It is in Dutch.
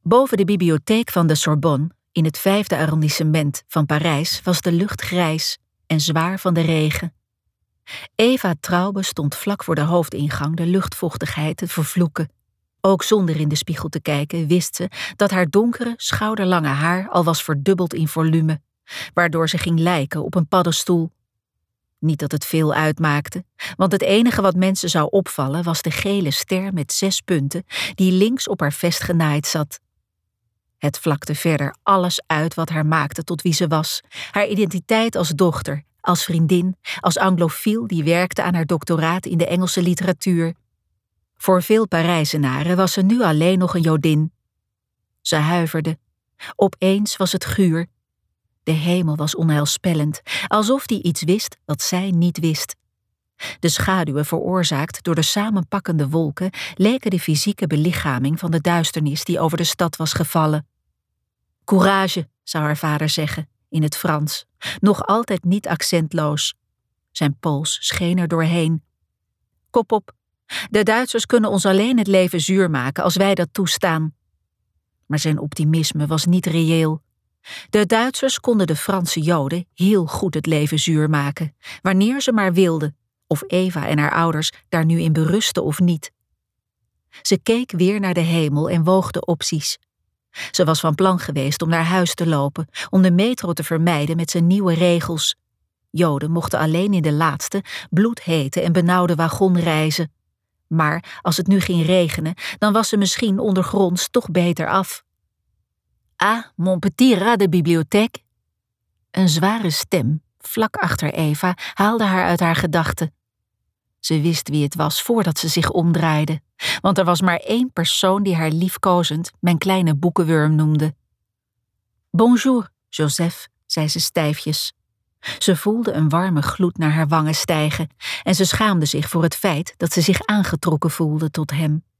Boven de bibliotheek van de Sorbonne, in het 5e arrondissement van Parijs, was de lucht grijs en zwaar van de regen. Eva Traube stond vlak voor de hoofdingang de luchtvochtigheid te vervloeken. Ook zonder in de spiegel te kijken wist ze dat haar donkere, schouderlange haar al was verdubbeld in volume, waardoor ze ging lijken op een paddenstoel. Niet dat het veel uitmaakte, want het enige wat mensen zou opvallen was de gele ster met 6 punten die links op haar vest genaaid zat. Het vlakte verder alles uit wat haar maakte tot wie ze was. Haar identiteit als dochter, als vriendin, als anglofiel die werkte aan haar doctoraat in de Engelse literatuur. Voor veel Parijzenaren was ze nu alleen nog een Jodin. Ze huiverde. Opeens was het guur. De hemel was onheilspellend, alsof die iets wist dat zij niet wist. De schaduwen veroorzaakt door de samenpakkende wolken leken de fysieke belichaming van de duisternis die over de stad was gevallen. Courage, zou haar vader zeggen, in het Frans, nog altijd niet accentloos. Zijn pols scheen er doorheen. Kop op, de Duitsers kunnen ons alleen het leven zuur maken als wij dat toestaan. Maar zijn optimisme was niet reëel. De Duitsers konden de Franse Joden heel goed het leven zuur maken, wanneer ze maar wilden, of Eva en haar ouders daar nu in berusten of niet. Ze keek weer naar de hemel en woog de opties. Ze was van plan geweest om naar huis te lopen, om de metro te vermijden met zijn nieuwe regels. Joden mochten alleen in de laatste, bloedhete en benauwde wagon reizen. Maar als het nu ging regenen, dan was ze misschien ondergronds toch beter af. Ah, mon petit rat de bibliothèque. Een zware stem, vlak achter Eva, haalde haar uit haar gedachten. Ze wist wie het was voordat ze zich omdraaide, want er was maar 1 persoon die haar liefkozend mijn kleine boekenwurm noemde. Bonjour, Joseph, zei ze stijfjes. Ze voelde een warme gloed naar haar wangen stijgen en ze schaamde zich voor het feit dat ze zich aangetrokken voelde tot hem.